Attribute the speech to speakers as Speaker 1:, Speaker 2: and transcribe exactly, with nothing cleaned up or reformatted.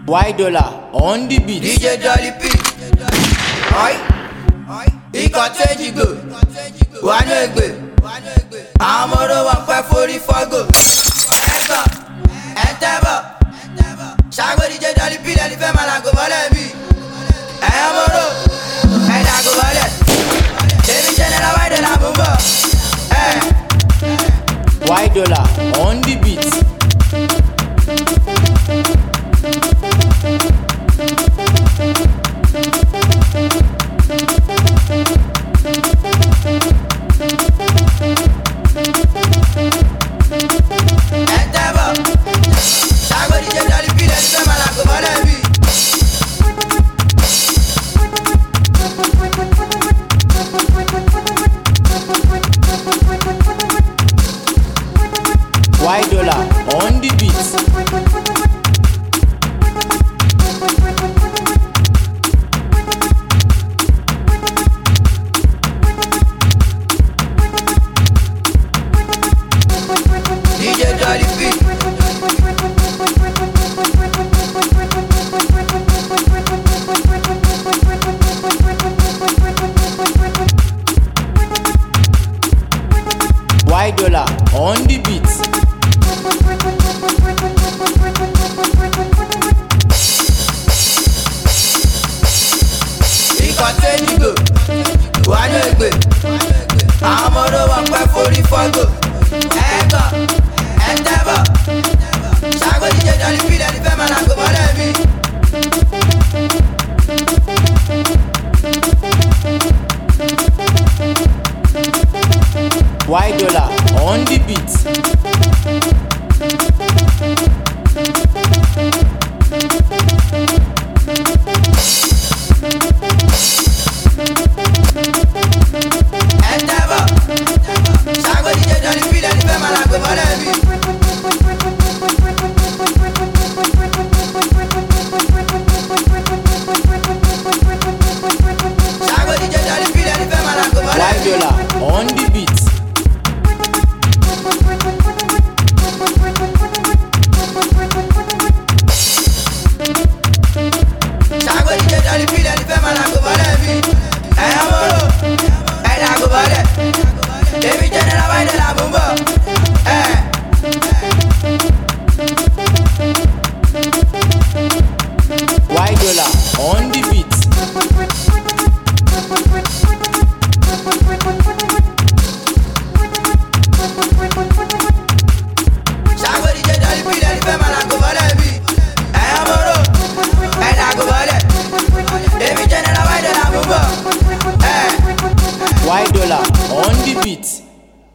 Speaker 1: White dollar on the beat.
Speaker 2: D J Dolly P. Oi, ikọ̀ tẹ́jì gbò, wà ní ègbè. Àwọn ọmọ oró wọn pẹ́ forí fọ́gò. Ẹ̀gbọ́, ẹ̀ tẹ́bọ̀. Ṣàgbó D J Dolly P lẹ́ni fẹ́ máa làgò mọ́lẹ̀ bí. Ẹ̀yọ́ ọmọ oró, ẹ̀ làgò mọ́lẹ̀. Èmi general white dollar mú bọ̀.
Speaker 1: White dollar on the beat. White dollar on the beat.
Speaker 2: D J Dolly P.
Speaker 1: White dollar on the beat.
Speaker 2: Ikọ̀ tẹ́jì gbò, wà ní ègbè. Àwọn ọmọ oró wọn pẹ́ forí fọ́gò. Ẹ̀gbọ́, ẹ̀ tẹ́bọ̀. Ṣàgbó D J Dolly P lẹ́ni fẹ́ máa làgò mọ́lẹ̀ bí.
Speaker 1: White dollar on the beat. White dollar on the beat.
Speaker 2: Ṣàgbó D J Dolly P lẹ́ni fẹ́ máa làgò mọ́lẹ̀ bí. Ẹ̀yọ́ mọ́rò, ẹ̀ làgò mọ́lẹ̀. Èmi general white dollar mú bọ̀.
Speaker 1: White dollar on the beat.
Speaker 2: Ṣàgbó D J Dolly P lẹ́ni fẹ́ máa làgò mọ́lẹ̀ bí. Ẹ̀yọ́ mọ́rò, ẹ̀ làgò mọ́lẹ̀. Èmi general white dollar mú bọ̀.
Speaker 1: White dollar on the beat.